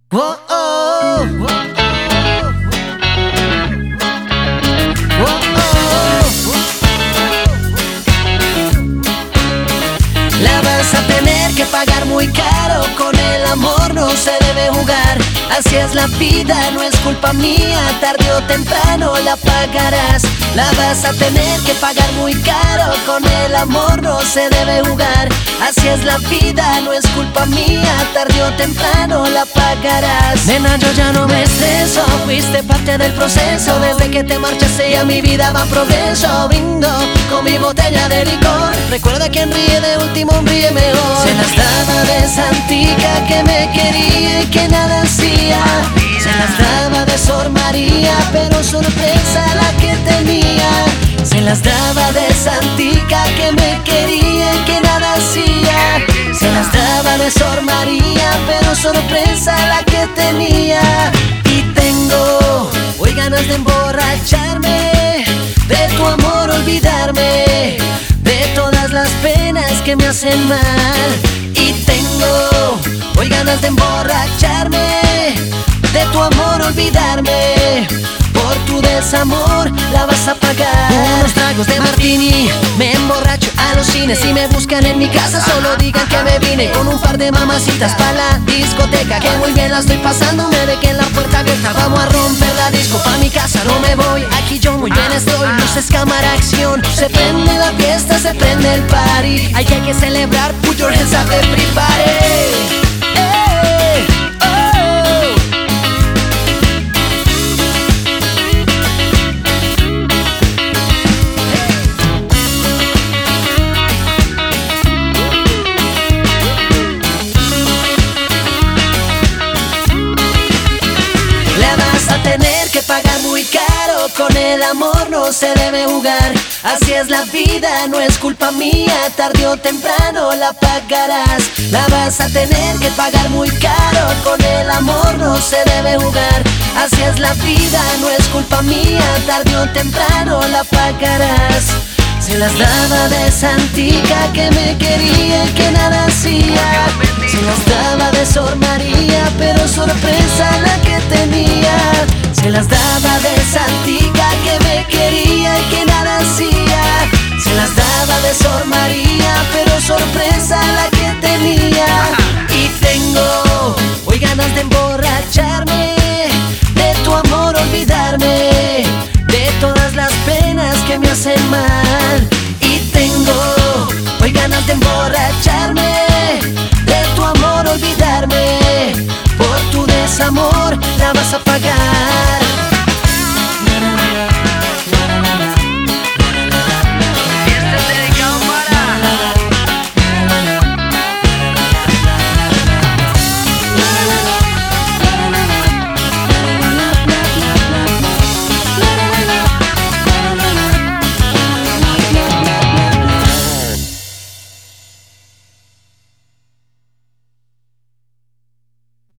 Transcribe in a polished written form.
Oh, oh, oh, oh, oh. La vas a tener que pagar muy caro, con el amor no se debe jugar. Así es la vida, no es culpa mía, tarde o temprano la pagarás. La vas a tener que pagar muy caro, con el amor no se debe jugar. Así es la vida, no es culpa mía, tarde o temprano la pagarás. Nena, yo ya no me estreso, fuiste parte del proceso. Desde que te marchaste ya mi vida va en progreso. Brindo con mi botella de licor, recuerda quien ríe de último ríe mejor. Se las daba de Santica que me quería y que nada hacía. Se las daba de Sor María, pero sorpresa la que tenía. Se las daba de Santica que me quería y que nada hacía. Se las daba de Sor María, pero sorpresa la que tenía. Y tengo hoy ganas de emborracharme, de tu amor olvidarme, de todas las penas que me hacen mal. Y tengo hoy ganas de emborracharme, de tu amor olvidarme, por tu desamor la vas a pagar. Unos tragos de martini, me emborracho a los cines. Si me buscan en mi casa solo digan que me vine con un par de mamacitas pa' la discoteca, que muy bien la estoy pasando. Me dejé en la puerta abierta, vamos a romper la disco. Pa' mi casa no me voy, aquí yo muy bien estoy. Luces, cámara, acción, se prende la fiesta, se prende el party. Hay que celebrar, put your hands up everybody. Tener que pagar muy caro, con el amor no se debe jugar. Así es la vida, no es culpa mía, tarde o temprano la pagarás. La vas a tener que pagar muy caro, con el amor no se debe jugar. Así es la vida, no es culpa mía, tarde o temprano la pagarás. Se las daba de Santica que me quería y que nada hacía. Se las daba de Sor María, pero sorpresa la que tenía. Se las daba de Santica que me quería y que nada hacía. Se las daba de Sor María, pero sorpresa la que tenía. Y tengo hoy ganas de emborracharme, de tu amor olvidarme, de todas las penas que me hacen mal. Y tengo hoy ganas de emborracharme, de tu amor olvidarme, por tu desamor la vas a pagar.